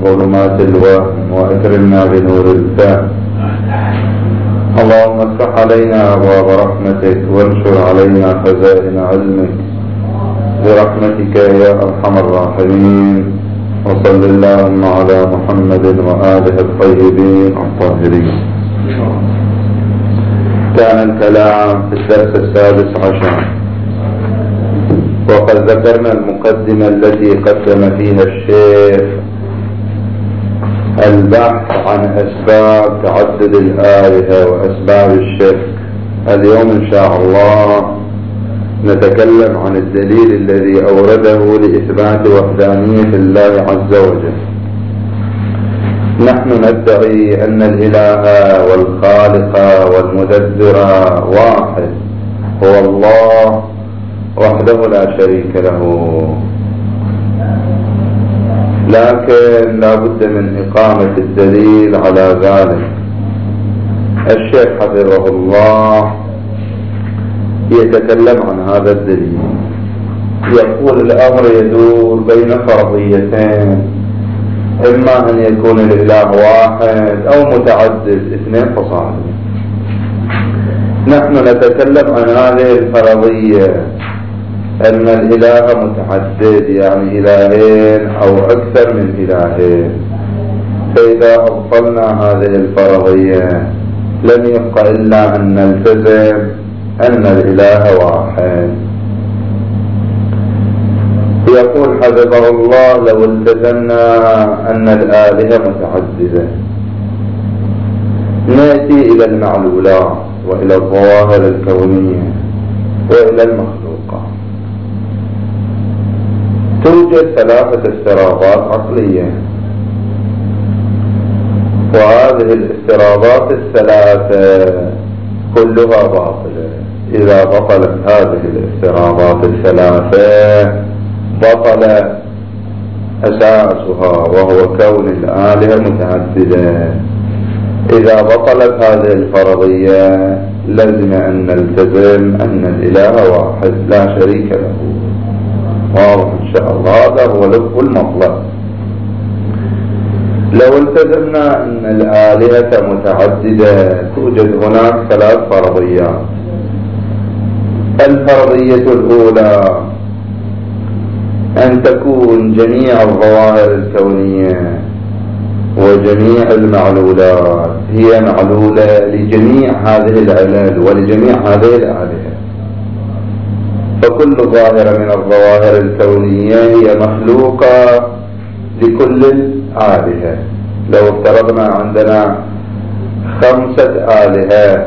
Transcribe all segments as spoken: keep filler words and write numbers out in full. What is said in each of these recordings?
ظلمات الوهم وأكرمنا بنور الفهم. اللهم افتح علينا أبواب رحمتك وانشر علينا خزائن علمك برحمتك يا أرحم الراحمين. وصل اللهم على محمد وآله الطيبين الطاهرين. كان الكلام في الدرس السادس عشر، وقد ذكرنا المقدمة التي قدم فيها الشيخ البحث عن أسباب تعدد الآلهة وأسباب الشرك. اليوم إن شاء الله نتكلم عن الدليل الذي أورده لإثبات وحدانية الله عز وجل. نحن ندعي أن الإله والخالق والمدبر واحد هو الله وحده لا شريك له، لكن لا بد من إقامة الدليل على ذلك. الشيخ حفظه الله يتكلم عن هذا الدليل، يقول الأمر يدور بين فرضيتين، إما أن يكون الإله واحد أو متعدد، اثنين فصاعد. نحن نتكلم عن هذه الفرضية أن الإله متعدد، يعني إلهين أو أكثر من إلهين. فإذا أبطلنا هذه الفرضية لم يبق إلا أن نلتزم أن الإله واحد. يقول حفظه الله لو التزمنا أن الآلهة متعددة نأتي إلى المعلولات وإلى الظواهر الكونية وإلى المخلوقات. توجد ثلاثة افتراضات عقلية، وهذه الافتراضات الثلاثة كلها باطلة. إذا بطلت هذه الافتراضات الثلاثة بطل أساسها وهو كون الآلهة متعددة. إذا بطلت هذه الفرضية لازم أن نلتزم أن الإله واحد لا شريك له. واضح إن شاء الله، هذا هو لب المطلب. لو التزمنا أن الآلهة متعددة توجد هناك ثلاث فرضيات. الفرضية الأولى أن تكون جميع الظواهر الكونية وجميع المعلولات هي معلولة لجميع هذه العلل ولجميع هذه الآلهة، فكل ظاهرة من الظواهر الكونية هي مخلوقة لكل الآلهة. لو افترضنا عندنا خمسة آلهة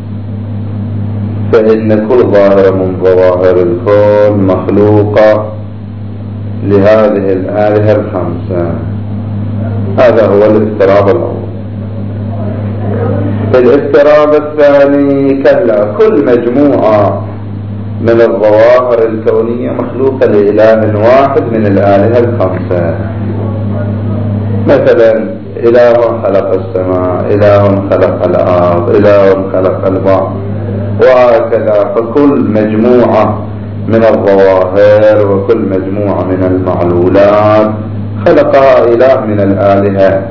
فإن كل ظاهرة من ظواهر الكون مخلوقة لهذه الآلهة الخمسة. هذا هو الافتراض الأول. الافتراض الثاني كلا، كل مجموعة من الظواهر الكونية مخلوقة لإله واحد من الآلهة الخمسة. مثلا إله خلق السماء، إله خلق الأرض، إله خلق البحر، وهكذا. فكل مجموعة من الظواهر وكل مجموعة من المعلولات خلقها إله من الآلهة.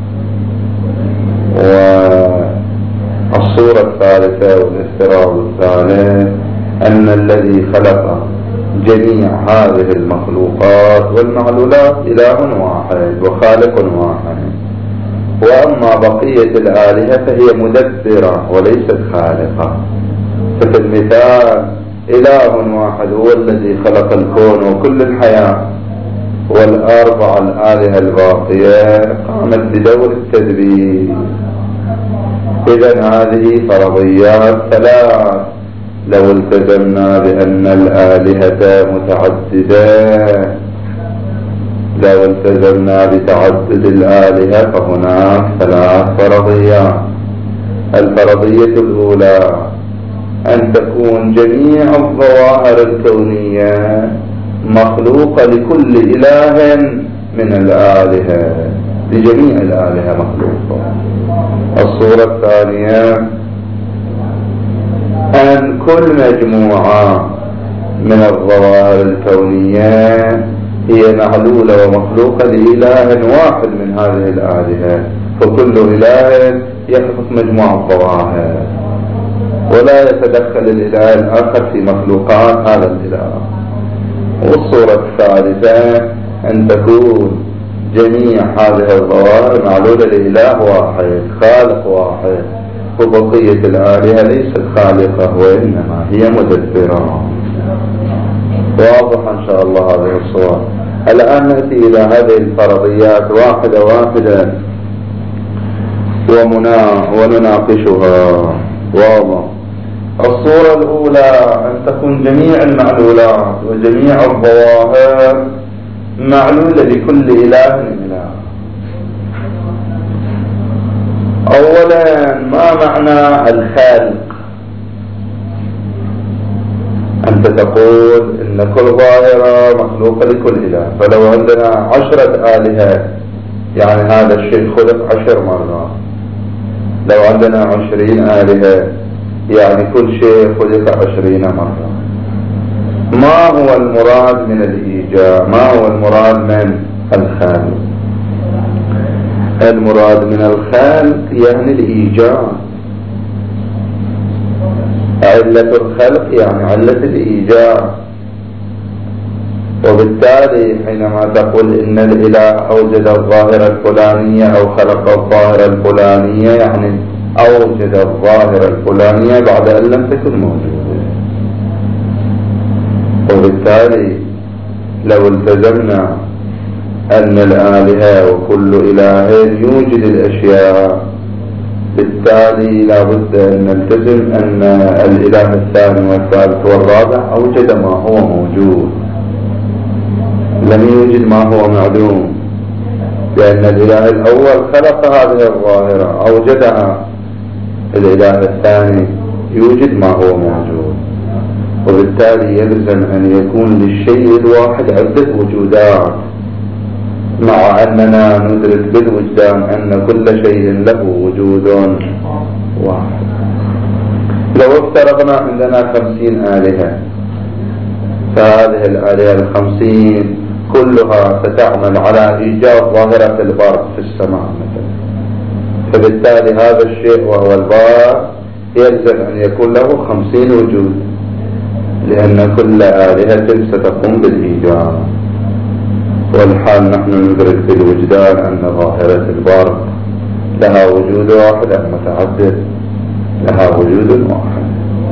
والصورة الثالثة والافتراض الثالث أن الذي خلق جميع هذه المخلوقات والمعلولات إله واحد وخالق واحد، وأما بقية الآلهة فهي مدبرة وليست خالقة. ففي المثال إله واحد هو الذي خلق الكون وكل الحياة، والأربع الآلهة الباقية قامت بدور التدبير. إذن هذه فرضيات ثلاث. لو التزمنا بأن الآلهة متعددة، لو التزمنا بتعدد الآلهة فهناك ثلاث فرضيات. الفرضية الأولى أن تكون جميع الظواهر الكونية مخلوقة لكل إله من الآلهة، لجميع الآلهة مخلوقة. الصورة الثانية أن كل مجموعة من الظواهر الكونية هي معلولة ومخلوقة لإله واحد من هذه الآلهة، فكل إله يخلق مجموعة الظواهر، ولا يتدخل الإله الآخر في مخلوقات هذا الإله. والصورة الثالثة أن تكون جميع هذه الظواهر معلولة لإله واحد، خالق واحد، وبقية الآلهة ليست خالقة وإنما هي مدبرة. واضح إن شاء الله هذه الصور. الآن نأتي إلى هذه الفرضيات واحدة واحدة ومنا ونناقشها. واضح. الصورة الأولى أن تكون جميع المعلولات وجميع الظواهر معلولة لكل إله إله. أولا، ما معنى الخالق؟ أنت تقول إن كل ظاهرة مخلوقة لكل إله، فلو عندنا عشرة آلهة يعني هذا الشيء خلق عشر مرات. لو عندنا عشرين آلهة يعني كل شيء خلق عشرين مرة. ما هو المراد من الإيجاد؟ ما هو المراد من الخالق؟ المراد من الخالق يعني الإيجاد. علة الخلق يعني علة الإيجاد. وبالتالي حينما تقول إن الإله أوجد الظاهرة الفلانية أو خلق الظاهرة الفلانية يعني أوجد الظاهرة الفلانية بعد أن لم تكن موجودة. وبالتالي لو التزمنا أن الآلهة وكل إله يوجد الأشياء، بالتالي لابد أن نلتزم أن الإله الثاني والثالث والرابع أوجد ما هو موجود، لم يوجد ما هو معدوم، لأن الإله الأول خلق هذه الظاهرة أوجدها، الإله الثاني يوجد ما هو موجود. وبالتالي يلزم أن يكون للشيء الواحد عدة وجودات، مع أننا ندرك بالوجدان أن كل شيء له وجود واحد. لو افترضنا عندنا خمسين آلهة، فهذه الآلهة الخمسين كلها ستعمل على إيجاد ظاهرة البرق في السماء مثلا، فبالتالي هذا الشيء وهو البرق يلزم أن يكون له خمسين وجود، لأن كل آلهة ستقوم بالإيجاد. والحال نحن ندرك بالوجدان أن ظاهرة البرق لها وجود واحد أم متعدد؟ لها وجود واحد.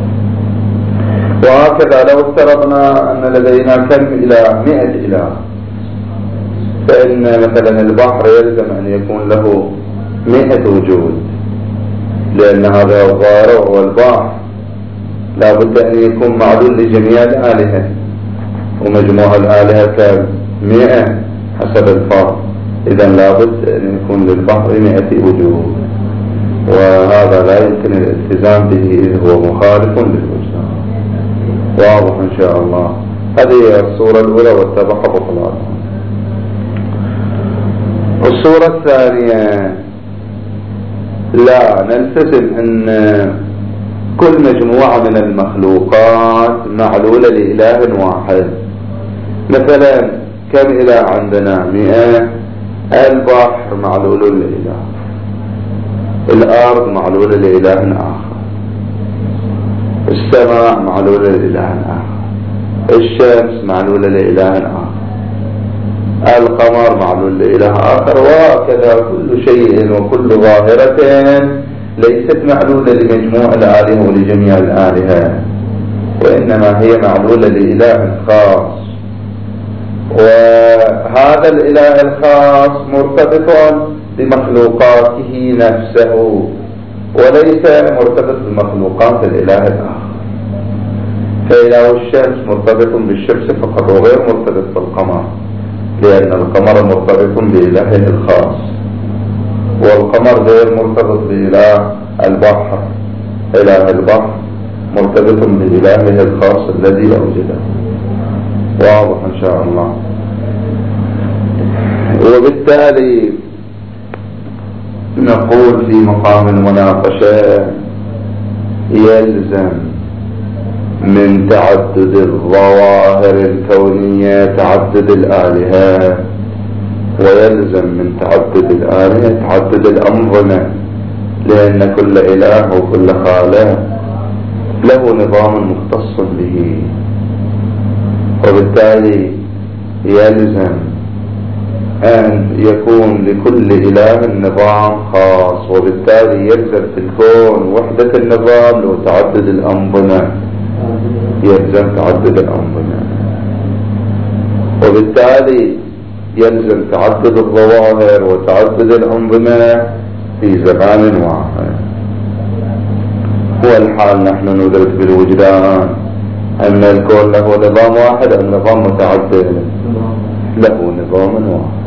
وهكذا لو افترضنا أن لدينا كم إله؟ مئة إله، فإن مثلا البحر يلزم أن يكون له مئة وجود، لأن هذا الظاهرة وهو البحر لا بد أن يكون معلول لجميع الآلهة، ومجموع الآلهة كم؟ مئة حسب الفرض، إذا لابد أن يكون للبحر مئة وجود، وهذا لا يمكن الالتزام به إذ هو مخالف للوجدان. واضح إن شاء الله. هذه هي الصورة الأولى واتبع بطلانها. الصورة الثانية، لا نلتزم أن كل مجموعة من المخلوقات معلولة لإله واحد. مثلا كم إله عندنا؟ مئة. البحر معلول لإله، الأرض معلولة لإله آخر، السماء معلولة لإله آخر، الشمس معلولة لإله آخر، القمر معلول لإله آخر، وكذا كل شيء وكل ظاهرة ليست معلولة لمجموع الآلهة ولجميع الآلهة، وإنما هي معلولة لإله خاص. وهذا الإله الخاص مرتبط بمخلوقاته نفسه، وليس مرتبط بمخلوقات الإله الآخر. فإله الشمس مرتبط بالشمس فقط وغير مرتبط بالقمر، لأن القمر مرتبط بإلهه الخاص، والقمر غير مرتبط بإله البحر. إله البحر مرتبط بإلهه الخاص الذي أوجده. واضح إن شاء الله. وبالتالي نقول في مقام المناقشة يلزم من تعدد الظواهر الكونية تعدد الآلهة، ويلزم من تعدد الآلهة تعدد الأنظمة، لأن كل إله وكل خالق له نظام مختص به، وبالتالي يلزم أن يكون لكل إله نظام خاص، وبالتالي يلزم في الكون وحدة النظام وتعدد الأنظمة، يلزم تعدد الأنظمة، وبالتالي يلزم تعدد الظواهر وتعدد الأنظمة في زمان واحد. هو الحال نحن ندرك بالوجدان أن الكون له نظام واحد أم نظام متعدد؟ له نظام واحد.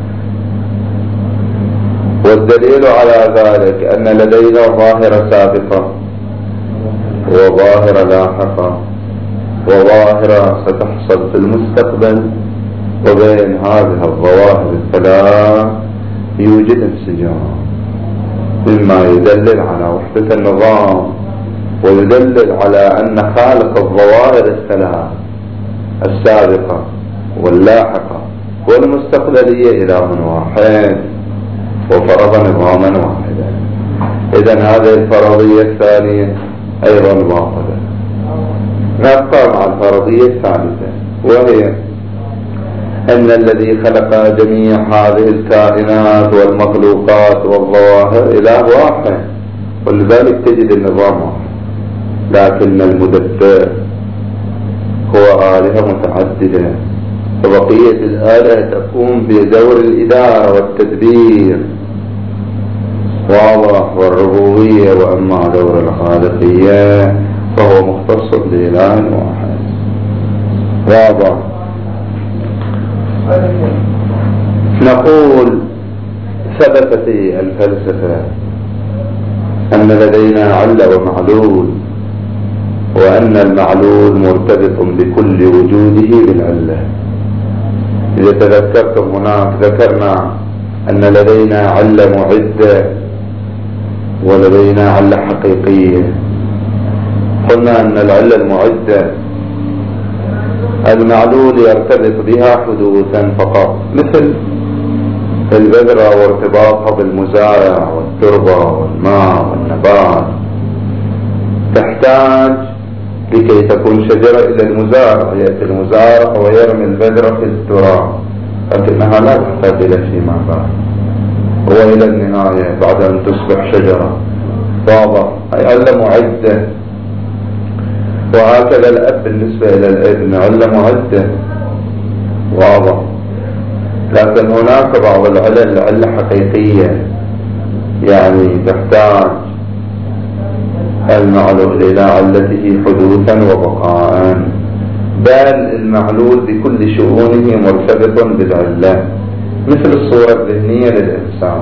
والدليل على ذلك أن لدينا ظاهرة سابقة وظاهرة لاحقة وظاهرة ستحصل في المستقبل، وبين هذه الظواهر الثلاث يوجد انسجام، مما يدلل على وحدة النظام، ويدلل على أن خالق الظواهر الثلاث السابقة واللاحقة والمستقبلية إله واحد وفرض نظاما واحدا. إذن هذه الفرضية الثانية أيضا باطلة. نبقى مع الفرضية الثالثة، وهي أن الذي خلق جميع هذه الكائنات والمخلوقات والظواهر إله واحد، ولذلك تجد النظام واحد، لكن المدبر هو آلهة متعددة، وبقية الآلهة تقوم بدور الإدارة والتدبير واضح، والربوبية، وأما دور الخالقية فهو مختص بإله واحد واضح. نقول ثبت في الفلسفة أن لدينا علة ومعلول، وأن المعلول مرتبط بكل وجوده بالعلة. إذا تذكرتم هناك ذكرنا أن لدينا علة معدة ولدينا علة حقيقية. قلنا أن العلة المعدة المعلول يرتبط بها حدوثا فقط، مثل البذرة وارتباطها بالمزارع والتربة والماء والنبات، تحتاج لكي تكون شجرة إلى المزارع، يأتي المزارع ويرمي البذرة في التراب، لكنها لا تحتاج إلى شيء ما بعد، وإلى النهاية بعد أن تصبح شجرة. واضح؟ أي علة معدة. وهكذا الأب بالنسبة إلى الابن علة معدة. واضح؟ لكن هناك بعض العلل علة حقيقية، يعني تحتاج المعلول إلى علته حدوثا وبقاء، بل المعلول بكل شؤونه مرتبط بالعلة، مثل الصورة الذهنية للإنسان.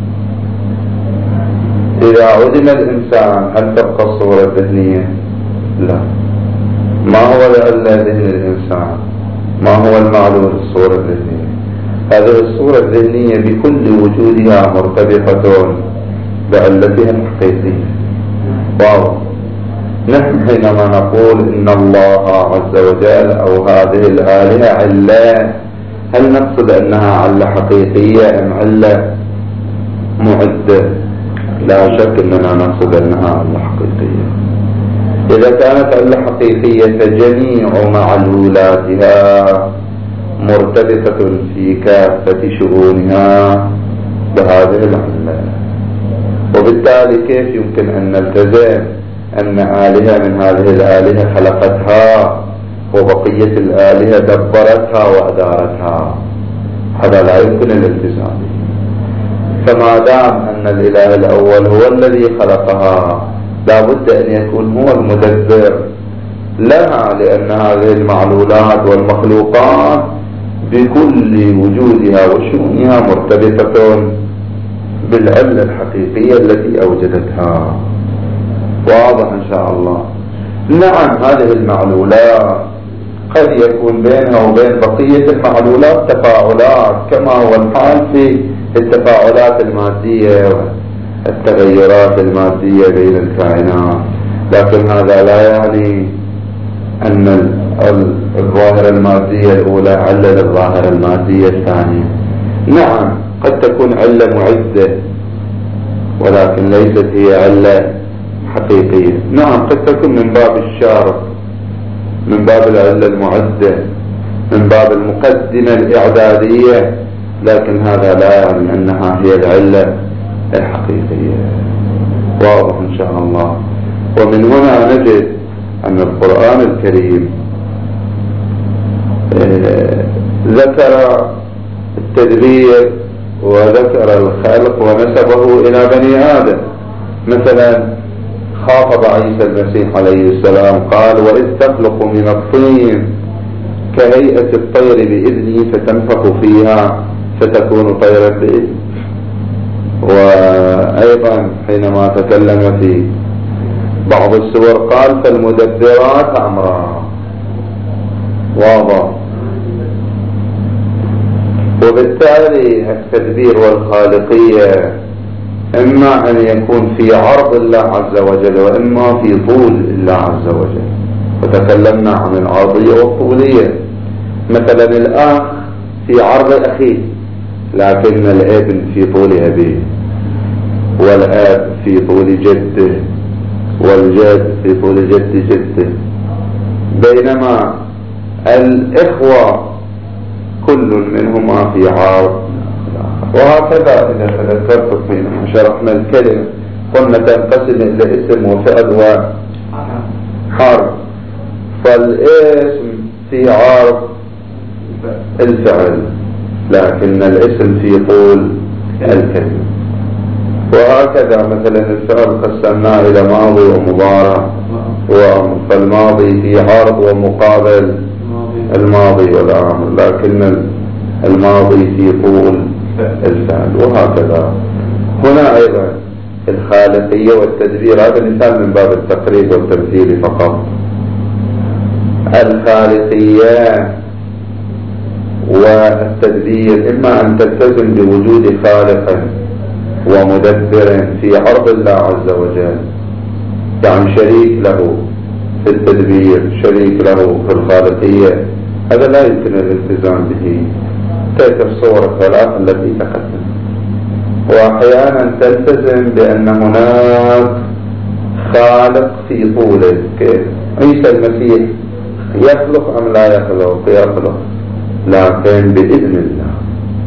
إذا عدم الإنسان هل تبقى الصورة الذهنية؟ لا. ما هو العلة ذهن الإنسان؟ ما هو المعلول الصورة الذهنية؟ هذه الصورة الذهنية بكل وجودها مرتبطة بعلتها الحقيقية. واو. نحن حينما نقول إن الله عز وجل أو هذه الآلهة علة، هل نقصد أنها علة حقيقية أم علة معدة؟ لا شك أننا نقصد أنها علة حقيقية. إذا كانت علة حقيقية فجميع معلولاتها مرتبطة في كافة شؤونها بهذه العلة، وبالتالي كيف يمكن أن نلتزم أن آلهة من هذه الآلهة خلقتها وبقية الآلهة دبرتها وأدارتها؟ هذا لا يمكن الالتزام. فما دام أن الإله الأول هو الذي خلقها، لا بد أن يكون هو المدبر لها، لأن هذه المعلولات والمخلوقات بكل وجودها وشؤونها مرتبطة بالعلة الحقيقية التي أوجدتها. واضح إن شاء الله. نعم، هذه المعلولات قد يكون بينها وبين بقية المعلولات تفاعلات، كما هو الحال في التفاعلات المادية والتغيرات المادية بين الكائنات، لكن هذا لا يعني أن الظاهرة المادية الأولى علة للظاهرة المادية الثانية. نعم قد تكون علة معدة ولكن ليست هي علة حقيقية. نعم قد تكون من باب الشارط، من باب العلة المعدة، من باب المقدمة الإعدادية، لكن هذا لا يعني أنها هي العلة الحقيقية. واضح إن شاء الله. ومن هنا نجد أن القرآن الكريم ذكر التدبير وذكر الخلق ونسبه إلى بني آدم. مثلا خاطب عيسى المسيح عليه السلام قال: وإذ تخلق من الطين كهيئة الطير بإذني فتنفخ فيها فتكون طيرا بإذني. وأيضا حينما تكلم في بعض السور قال: فالمدبرات أمرا. واضح. وبالتالي التدبير والخالقية إما أن يكون في عرض الله عز وجل وإما في طول الله عز وجل. وتكلمنا عن العرضية والطولية. مثلا الأخ في عرض أخيه لكن الابن في طول أبيه، والآب في طول جده، والجد في طول جد جده، بينما الإخوة كل منهما في عرض. وهكذا إذا تذكرت حينما شرحنا الكلمة قلنا تنقسم إلى اسم وفعل وحرف، فالاسم في عرض الفعل لكن الاسم في طول الكلمة. وهكذا مثلا الفعل قسمناه إلى ماضي ومضارع، فالماضي في عرض ومقابل الماضي والآمر، لكن الماضي في طول الفعل. وهكذا هنا أيضا الخالقية والتدبير، هذا مثال من باب التقريب والتمثيل فقط. الخالقية والتدبير إما أن تلتزم بوجود خالق ومدبر في عرض الله عز وجل، يعني شريك له في التدبير، شريك له في الخالقية، هذا لا يمكن الالتزام به. تلك الصور الثلاث التي تقدم. وأحيانا تلتزم بأن هناك خالق في طوله، عيسى المسيح يخلق أم لا يخلق؟ يخلق لكن بإذن الله.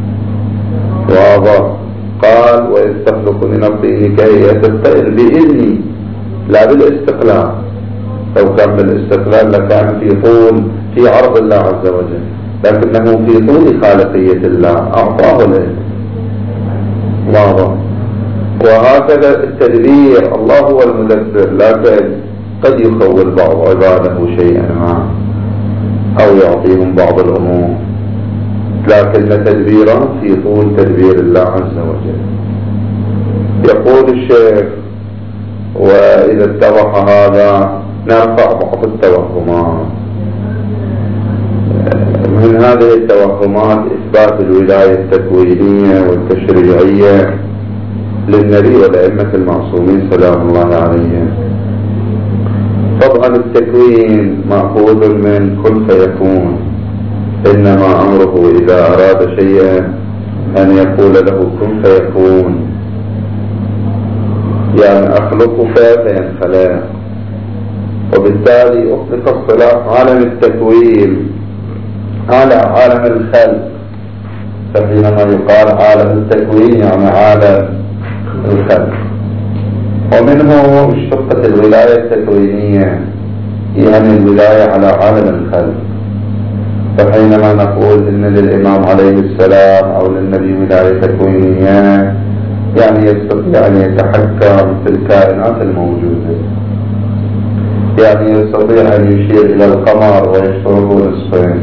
واضح. قال: وإذ تخلق من الطين كهيئة الطير بإذني، لا بالاستقلال. لو كان بالاستقلال لكان في طول في عرض الله عز وجل، لكنه في طول خالقية الله أعطاه العلم. واضح. وهكذا التدبير، الله هو المدبر، لكن قد يخول بعض عباده شيئا ما أو يعطيهم بعض الأمور، لكن تدبيرا في طول تدبير الله عز وجل. يقول الشيخ: وإذا اتضح هذا نرفع بعض التوهمات. من هذه التوهمات إثبات الولاية التكوينية والتشريعية للنبي والأئمة المعصومين سلام الله عليهم. طبعا التكوين مأخوذ من كن فيكون، إنما أمره إذا أراد شيئا أن يقول له كن فيكون، يعني أخلقك فينخلق. وبالتالي أطلق اصطلاح عالم التكوين على عالم الخلق، فحينما يقال عالم التكوين يعني عالم الخلق. ومنه اشتقت الولاية التكوينية، يعني الولاية على عالم الخلق. فحينما نقول إن للإمام عليه السلام أو للنبي ولاية تكوينية، يعني يستطيع أن يتحكم في الكائنات الموجودة، يعني يستطيع أن يشير إلى القمر ويشترك نصفين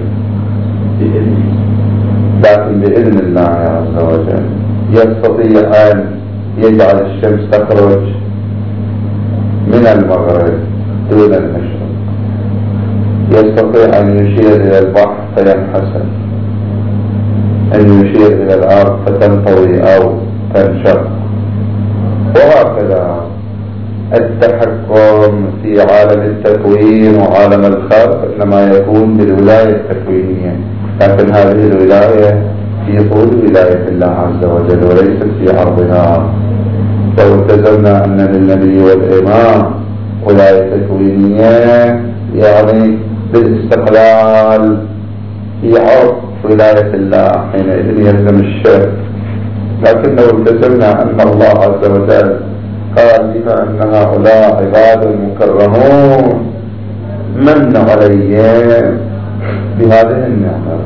لكن بإذن الله عز وجل. يستطيع أن يجعل الشمس تخرج من المغرب دون المشرق، يستطيع أن يشير إلى البحر فينحسر، أن يشير إلى الأرض فتنطوي أو تنشق. وهكذا التحكم في عالم التكوين وعالم الخلق إنما يكون بالولاية التكوينية، لكن هذه الولاية في طول ولاية الله عز وجل وليست في عرضها. لو التزمنا أن للنبي والإمام ولاية تكوينية يعني بالاستقلال في عرض ولاية الله، حينئذ يلزم الشرك. لكن لو التزمنا أن الله عز وجل قال بما أن هؤلاء عباد مكرمون من عليهم بهذه النعمة.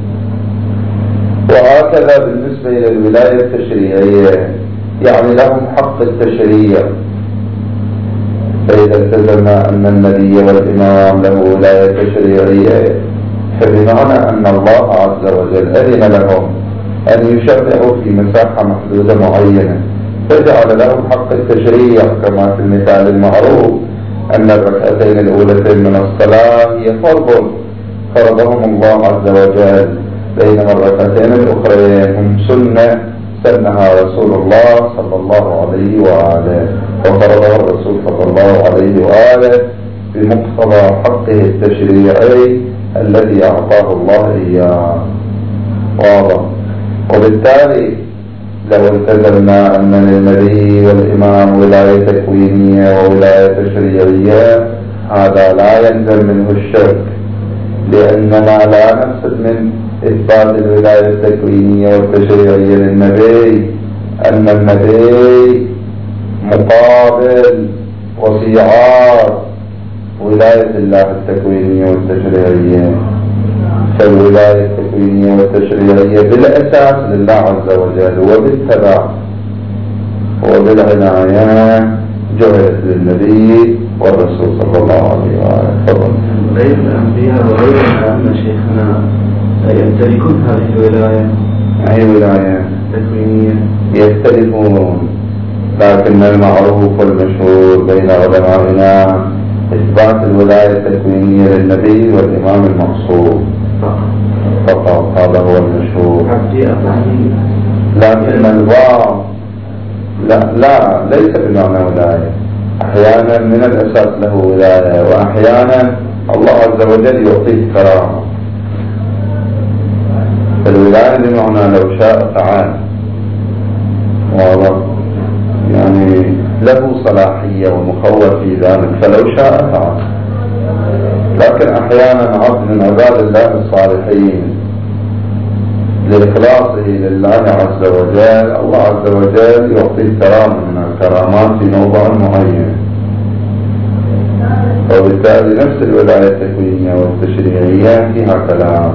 وهكذا بالنسبة إلى الولاية التشريعية يعني لهم حق التشريع. فإذا التزمنا أن النبي والإمام له ولاية تشريعية فبمعنى أن الله عز وجل أذن لهم أن يشرعوا في مساحة محدودة معينة، فجعل لهم حق التشريع كما في المثال المعروف أن الركعتين الأولتين من الصلاة هي فرض فرضهم الله عز وجل، بينما الركعتين الأخرين هم سنة سنها رسول الله صلى الله عليه وآله، وفرضها الرسول صلى الله عليه وآله بمقتضى حقه التشريعي الذي أعطاه الله إياه. واضح. وبالتالي لو التزمنا أن للنبي والإمام ولاية تكوينية وولاية تشريعية هذا لا يلزم منه الشرك، لأننا لا نقصد من إثبات الولاية التكوينية والتشريعية للنبي أن النبي مقابل وصيعات ولاية الله التكوينية والتشريعية. فالولاية التكوينية والتشريعية بالأساس لله عز وجل، وبالتبع وبالعناية جعلت للنبي والرسول صلى الله عليه وآله. تفضل. غير الأنبياء وغير الأئمة شيخنا يمتلكون هذه الولاية؟ أي ولاية تكوينية؟ يختلفون، لكن المعروف والمشهور بين علمائنا إثبات الولاية التكوينية للنبي والإمام المقصود فقط، هذا هو المشهور. لكن البعض لا, لا ليس بمعنى ولاية، أحيانا من الأساس له ولاية وأحيانا الله عز وجل يعطيه كرامة. الولاية بمعنى لو شاء فعل، واضح، يعني له صلاحية ومخول في ذلك فلو شاء فعل. لكن أحيانا عبد من عباد الله الصالحين لإخلاصه لله عز وجل الله عز وجل يعطيه كرامة من الكرامات في موضع معين. وبالتالي نفس الولاية التكوينية والتشريعية فيها كلام،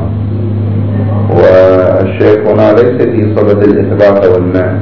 والشيخ هنا ليس في صدد الإثبات والنفي،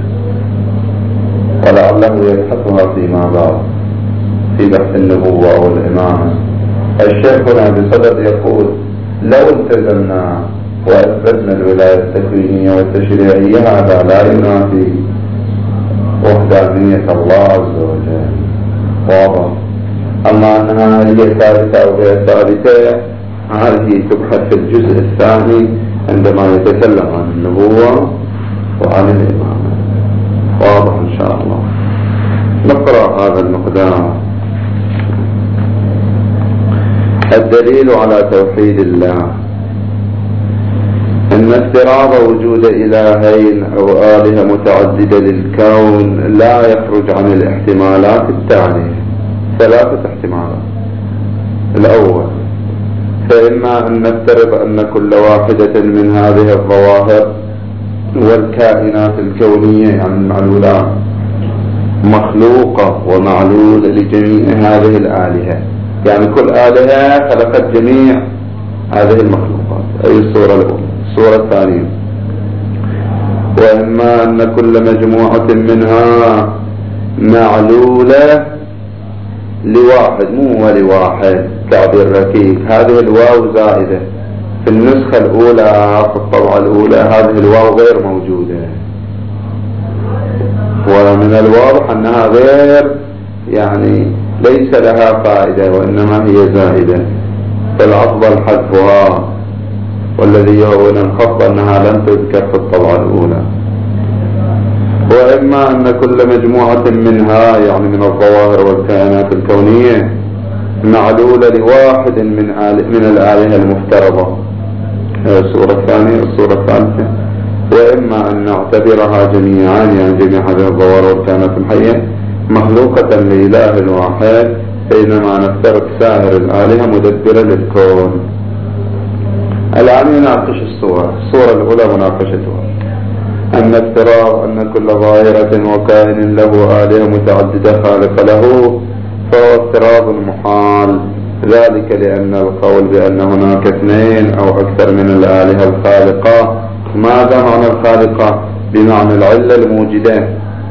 ولعله يبحثها فيما بعد في بحث النبوة والإمامة. الشيخ هنا بصدد يقول لو التزمنا وأثبتنا الولاية التكوينية والتشريعية هذا لا ينافي وحدانية الله عز وجل. واضح. أما أنها هي ثابتة أو غير ثابتة هذه تبحث في الجزء الثاني عندما يتكلم عن النبوة وعن الإمامة. واضح إن شاء الله. نقرأ هذا المقدار. الدليل على توحيد الله أن افتراض وجود إلهين أو آلهة متعددة للكون لا يخرج عن الاحتمالات التالية. ثلاثة احتمالات. الأول فإما أن نفترض أن كل واحدة من هذه الظواهر والكائنات الكونية يعني المعلولات مخلوقة ومعلولة لجميع هذه الآلهة، يعني كل آلهة خلقت جميع هذه المخلوقات. أي الصورة الأولى. الصورة الثانية وإما أن كل مجموعة منها معلولة لواحد مو ولواحد تعبير ركيك. هذه الواو زائدة في النسخة الأولى في الطبعة الأولى، هذه الواو غير موجودة، ومن الواضح أنها غير يعني ليس لها فائدة وإنما هي زائدة، فالأفضل حذفها، والذي يهون الخط أنها لم تذكر في الطبعة الأولى. وإما أن كل مجموعة منها يعني من الظواهر والكائنات الكونية معلولة لواحد من آل من الآلهة المفترضة. الصورة الثانية. الصورة الثالثة وإما أن نعتبرها جميعا يعني جميع هذه الظواهر والكائنات الحية مخلوقة لإله واحد، بينما نفترض سائر الآلهة مدبرة للكون. الآن نناقش الصور. الصورة الأولى مناقشتها أن افتراض أن كل ظاهرة وكائن له آلهة متعددة خالق له فهو افتراض محال، ذلك لأن القول بأن هناك اثنين أو أكثر من الآلهة الخالقة. ماذا معنى الخالقة؟ بمعنى العلة الموجدة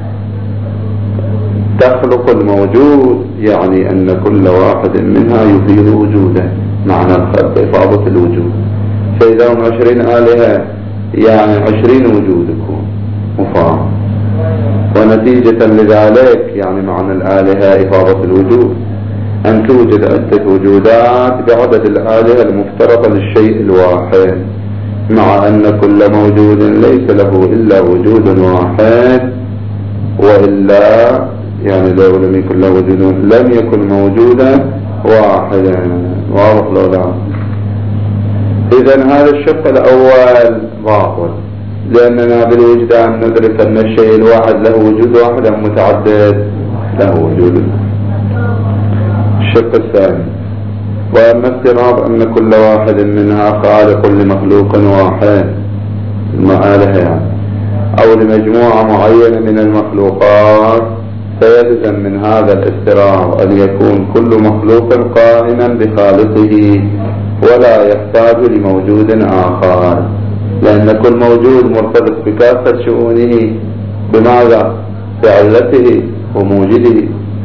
تخلق الموجود، يعني أن كل واحد منها يفيد وجوده، معنى الخلق إفاضة الوجود. فإذا هم عشرين آلهة يعني عشرين وجود يكون مفاهم، ونتيجة لذلك يعني معنى الآلهة إفاضة الوجود، أن توجد عدة وجودات بعدد الآلهة المفترضة للشيء الواحد، مع أن كل موجود ليس له إلا وجود واحد، وإلا يعني لو لم يكن له وجود لم يكن موجودا واحدا. واضح لو لا؟ إذن هذا الشق الأول باطل، لأننا بالوجدان ندرك أن الشيء الواحد له وجود واحد أم متعدد؟ له وجود. الشق الثاني وأما افتراض أن كل واحد منها خالق لمخلوق واحد المآلهة يعني أو لمجموعة معينة من المخلوقات، فيلزم من هذا الافتراض أن يكون كل مخلوق قائما بخالقه ولا يحتاج لموجود آخر، لأن كل موجود مرتبط بكافة شؤونه بماذا؟ بعلته وموجده،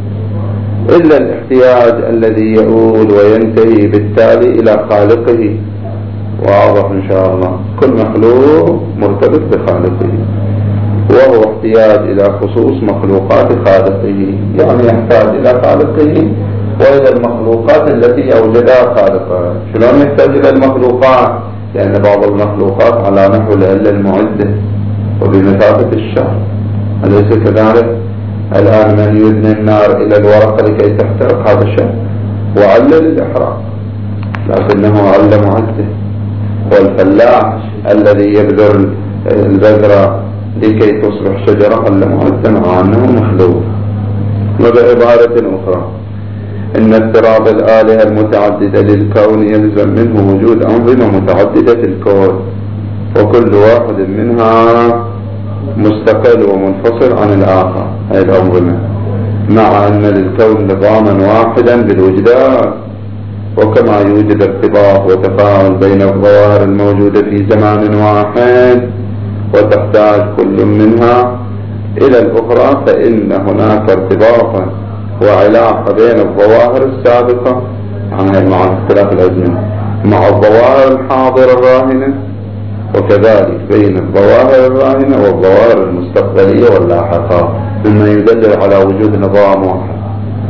إلا الاحتياج الذي يؤول وينتهي بالتالي إلى خالقه. واضح إن شاء الله؟ كل مخلوق مرتبط بخالقه، وهو احتياج إلى خصوص مخلوقات خالقه، يعني يحتاج إلى خالقه وإلى المخلوقات التي أوجدها خالقها. شلون يحتاج إلى المخلوقات؟ لأن بعض المخلوقات على نحو العلة المعدة وبمثابة الشر، أليس كذلك؟ الآن من يدني النار إلى الورقة لكي تحترق هذا الشر وعلة للإحراق، لكنه علة معدة. والفلاح الذي يبذر البذرة لكي تصبح شجرة علة معدة مع أنه مخلوق. وبعبارة أخرى إن افتراض الآلهة المتعددة للكون يلزم منه وجود أنظمة متعددة في الكون، وكل واحد منها مستقل ومنفصل عن الآخر هذه الأنظمة، مع أن للكون نظاما واحدا بالوجدان. وكما يوجد ارتباط وتفاعل بين الظواهر الموجودة في زمان واحد وتحتاج كل منها إلى الأخرى، فإن هناك ارتباطا وعلاقة بين الظواهر السابقة يعني مع اختلاف الأزمنة مع الظواهر الحاضرة الراهنة، وكذلك بين الظواهر الراهنة والظواهر المستقبلية واللاحقة، مما يدل على وجود نظام واحد.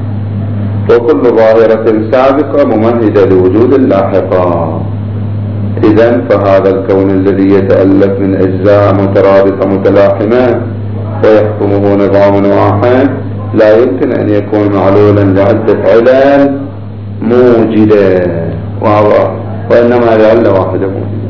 وكل ظاهرة سابقة ممهدة لوجود اللاحقة. إذن فهذا الكون الذي يتألف من أجزاء مترابطة متلاحمة ويحكمه نظام واحد لا يمكن أن يكون معلولا لعدة علل موجدة، وإنما لعلة واحدة موجودة.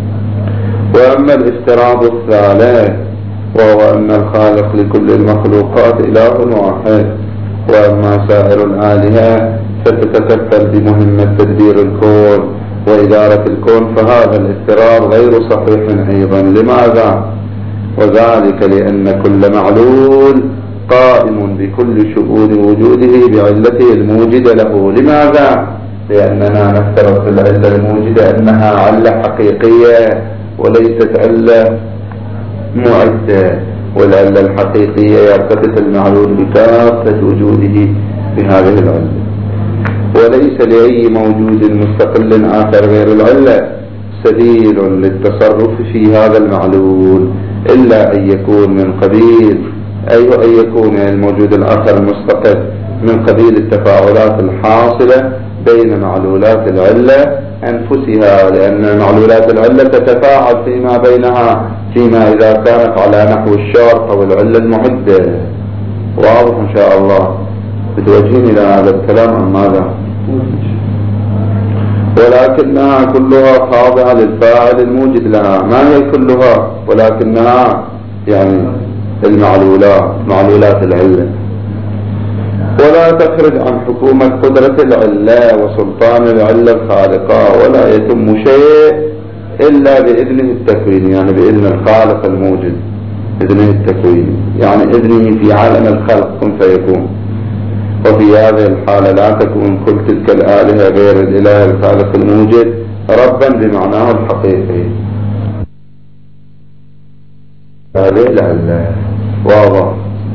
وأما الافتراض الثالث وهو أن الخالق لكل المخلوقات إله واحد، وأما سائر الآلهة فتتكفل بمهمة تدبير الكون وإدارة الكون، فهذا الافتراض غير صحيح أيضا. لماذا؟ وذلك لأن كل معلول قائم بكل شؤون وجوده بعلته الموجدة له. لماذا؟ لأننا نفترض في العلة الموجدة أنها علة حقيقية وليست علة معدة، والعلة الحقيقية يرتبط المعلول بكافة وجوده بهذه العلة، وليس لأي موجود مستقل آخر غير العلة سبيل للتصرف في هذا المعلول إلا أن يكون من قبيل أي أن يكون الموجود الآخر المستقل من قبيل التفاعلات الحاصلة بين معلولات العلة أنفسها، لأن معلولات العلة تتفاعل فيما بينها فيما إذا كانت على نحو الشرط أو العلة المعدة. واضح إن شاء الله؟ بتوجهين إلى هذا الكلام أم ماذا؟ ولكنها كلها خاضعة للفاعل الموجد لها. ما هي كلها؟ ولكنها يعني المعلولات، معلولات العلة، ولا تخرج عن حكومة قدرة العلة وسلطان العلة الخالقة، ولا يتم شيء إلا بإذنه التكويني، يعني بإذن الخالق الموجد، إذنه التكويني، يعني إذنه في عالم الخلق كن فيكون. وفي هذه الحالة لا تكون كل تلك الآلهة غير الإله الخالق الموجد ربا بمعناه الحقيقي. هذه العلة واضح.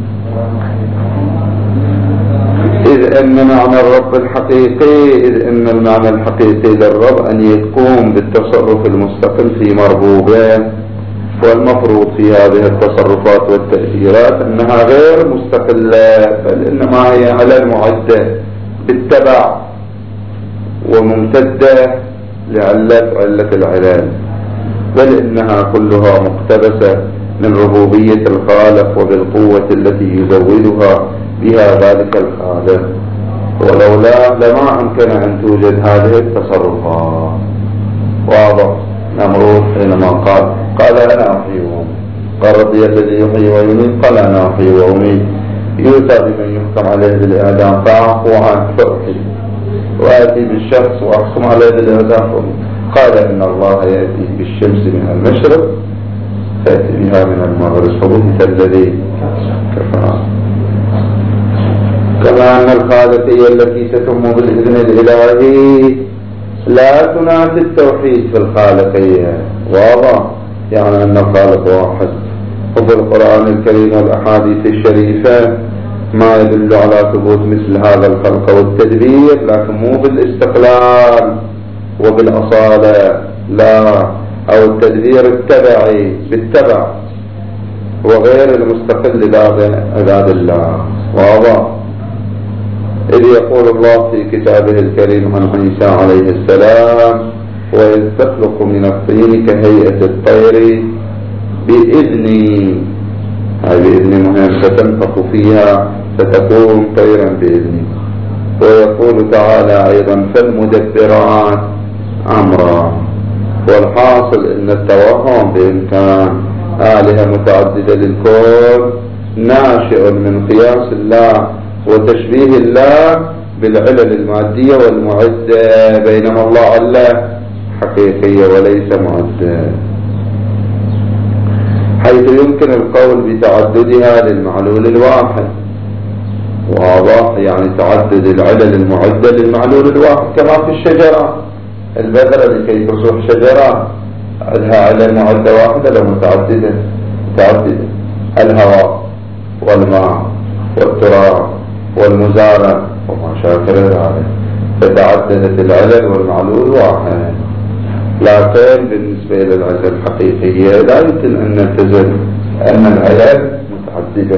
إذ أن معنى الرب الحقيقي إذ أن المعنى الحقيقي للرب أن يقوم بالتصرف المستقل في مربوبه، والمفروض في هذه التصرفات والتأثيرات أنها غير مستقلة، بل إنما هي علل معدة بالتبع وممتدة لعلة علة العلال، بل إنها كلها مقتبسة من ربوبية الخالق وبالقوة التي يزودها بها ذلك الخالق، ولولا لما أمكن أن توجد هذه التصرفات. واضح؟ نمرود حينما قال قال أنا أحيي وأميت، قال ربي الذي يحيي ويميت، قال أنا أحيي وأميت، يؤتى بمن يحكم عليه بالإعدام فأعفو عنه فأحيي، وآتي بالشخص وأحكم عليه بالإعدام فأميت. قال إن الله يأتي بالشمس من المشرق فأتي بها من المغرب فبهت الذي كفر. كما أن الخالقية التي تتم بالإذن الإلهي لا تنافي التوحيد في الخالقية. واضح؟ يعني أن الخالق واحد. وفي القرآن الكريم والأحاديث الشريفة ما يدل على ثبوت مثل هذا الخلق والتدبير، لكن مو بالاستقلال وبالأصالة، لا، أو التدبير التبعي بالتبع وغير المستقل لعباد الله. واضح؟ إذ يقول الله في كتابه الكريم عن عيسى عليه السلام وإذ تخلق من الطين كهيئة الطير بإذني، هذه بإذن مهم، فتنفخ فيها فتكون طيرا بإذني. ويقول تعالى أيضا فالمدبرات أمرا. والحاصل أن التوهم بإمكان آلهة متعددة للكون ناشئ من قياس الله وتشبيه الله بالعلل المادية والمعدة، بينما الله علة حقيقية وليس معدة، حيث يمكن القول بتعددها للمعلول الواحد. واضح؟ يعني تعدد العلل المعدة للمعلول الواحد، كما في الشجرة، البذرة لكي تصبح شجرة لها علل معدة واحدة لو متعددة متعددة، الهواء والماء والتراب والمزارع وما شاكل ذلك، فتعددت العلل والمعلول واحد. لكن بالنسبة إلى العلل الحقيقية لا يمكن أن نلتزم أن العلل متعددة،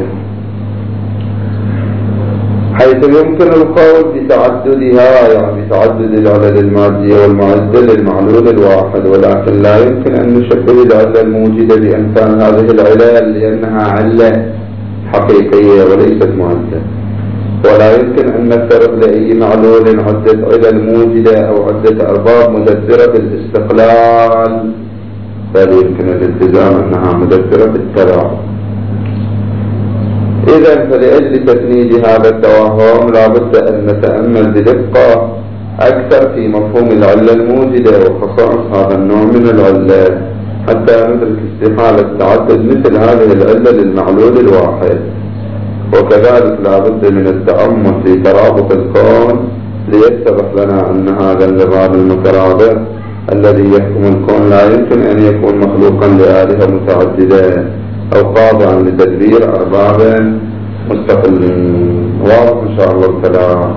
حيث يمكن القول بتعددها، يعني بتعدد العلل المادية والمعدة للمعلول الواحد، ولكن لا يمكن أن نشبه العلة الموجودة بأمكان هذه العلل لأنها علة حقيقية وليست معدة. ولا يمكن أن نفترض لأي معلول عدة علل موجودة أو عدة أرباب مدبرة بالاستقلال، بل يمكن الالتزام أنها مدبرة بالتبع. إذن فلأجل تفنيد هذا التوهم لا بد أن نتأمل بدقة أكثر في مفهوم العلة الموجودة وخصائص هذا النوع من العلة، حتى ندرك استحالة تعدد مثل هذه العلة للمعلول الواحد. وكذلك لا بد من التأمل في ترابط الكون ليتضح لنا أن هذا النظام المترابط الذي يحكم الكون لا يمكن أن يكون مخلوقا لآلهة متعددة أو خاضعا لتدبير أرباب مستقلين. واضح إن شاء الله الكلام.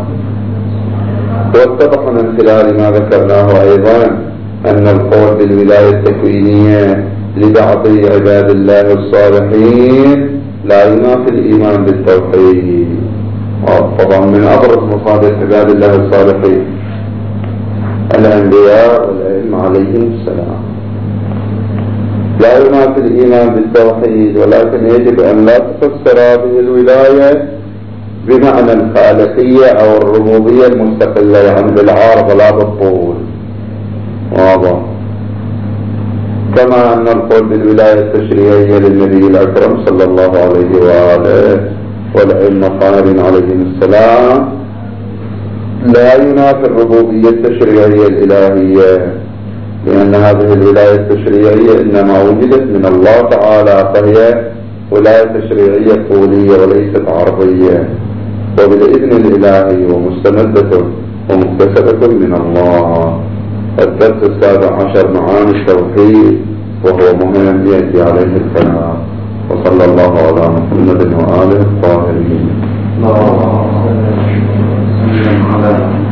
واتضح من خلال ما ذكرناه أيضا أن القول بالولاية التكوينية لبعض عباد الله الصالحين لا ينافي الإيمان بالتوحيد. طبعا من أبرز مصادر عباد الله الصالحين الأنبياء والأئمة عليهم السلام. لا ينافي الإيمان بالتوحيد، ولكن يجب أن لا تفسر هذه الولاية بمعنى الخالقية أو الربوبية المستقلة، يعني بالعارض لا بالطول. واضح. كما أن القول بالولاية التشريعية للنبي الأكرم صلى الله عليه وآله والأئمة الطاهرين عليهم السلام لا ينافي الربوبية التشريعية الإلهية، لأن هذه الولاية التشريعية إنما وجدت من الله تعالى، فهي ولاية تشريعية طولية وليست عرضية، وبالإذن الإلهي ومستمدة ومكتسبة من الله. الدرس السابع عشر معاني التوحيد، وهو مهم يأتي عليه الكلام. وصلى الله على محمد وآله الطاهرين. اللهم صل وسلم على